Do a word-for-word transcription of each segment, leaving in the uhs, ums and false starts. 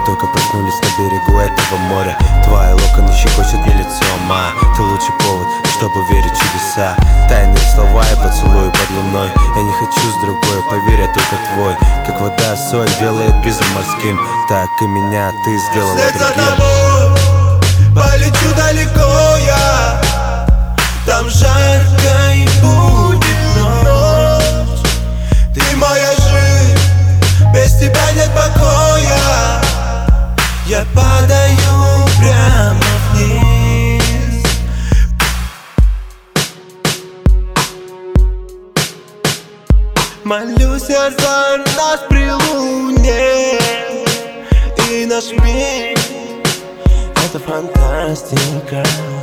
только проснулись на берегу этого моря. Твои локоны щекочут мне лицо, ма. Ты лучший повод, чтобы верить в чудеса. Тайные слова и поцелуи под луной. Я не хочу с другой, поверь, я только твой. Как вода соль делает бизом морским, так и меня ты сделала вслед за другим. тобой полечу далеко я. Там жарко и будет ночь. Ты моя жизнь, без тебя нет покоя. Я падаю прямо вниз. Молюсь я за нас при луне. И наш мир — это фантастика.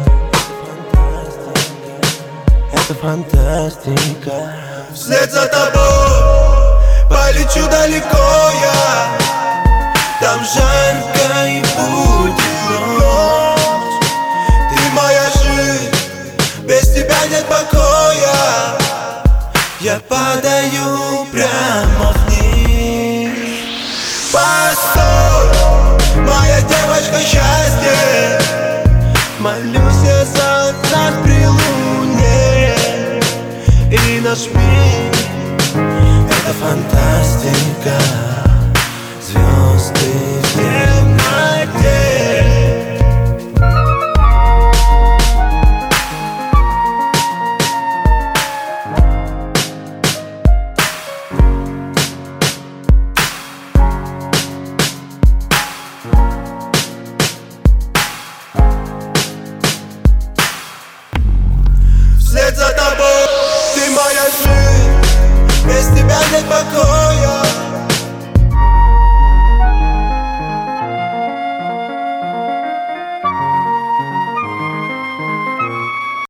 Это фантастика. Вслед за тобой полечу далеко я. Там жарко и будет ночь. Ты моя жизнь, без тебя нет покоя. Я падаю прямо вниз. Постой, моя девочка, счастье. Молюсь я за нас при луне. И наш мир — это фантастика.